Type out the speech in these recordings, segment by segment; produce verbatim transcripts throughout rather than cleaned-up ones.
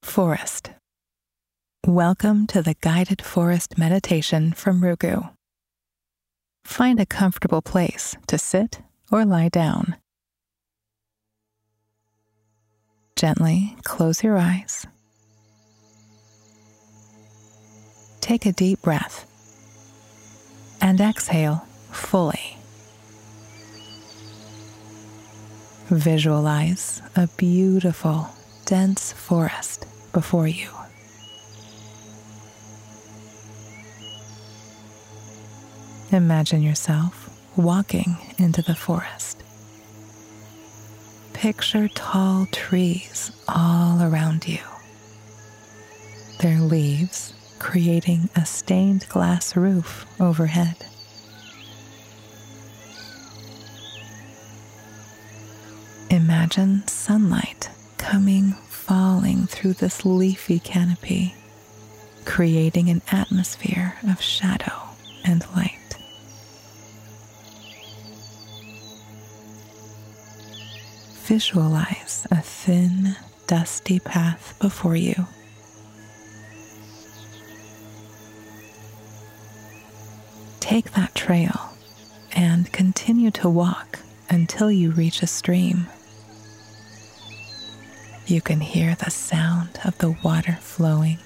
Forest. Welcome to the guided forest meditation from Rugu. Find a comfortable place to sit or lie down. Gently close your eyes. Take a deep breath and exhale fully. Visualize a beautiful, dense forest before you. Imagine yourself walking into the forest. Picture tall trees all around you, their leaves creating a stained glass roof overhead. Imagine sunlight coming, falling through this leafy canopy, creating an atmosphere of shadow and light. Visualize a thin, dusty path before you. Take that trail and continue to walk until you reach a stream. You can hear the sound of the water flowing,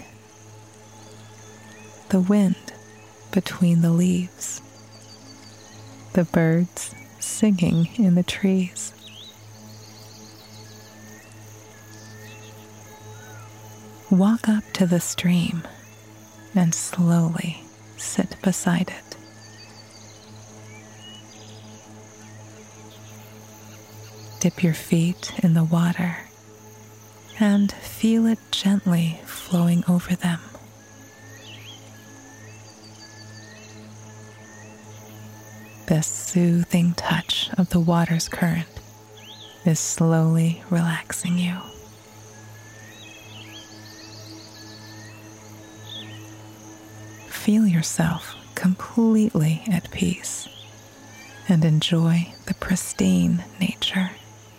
the wind between the leaves, the birds singing in the trees. Walk up to the stream and slowly sit beside it. Dip your feet in the water and feel it gently flowing over them. The soothing touch of the water's current is slowly relaxing you. Feel yourself completely at peace and enjoy the pristine nature.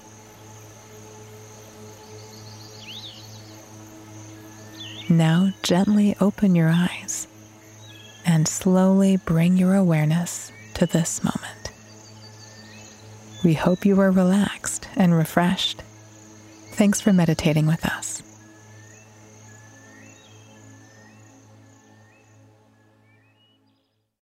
Now gently open your eyes and slowly bring your awareness to this moment. We hope you are relaxed and refreshed. Thanks for meditating with us.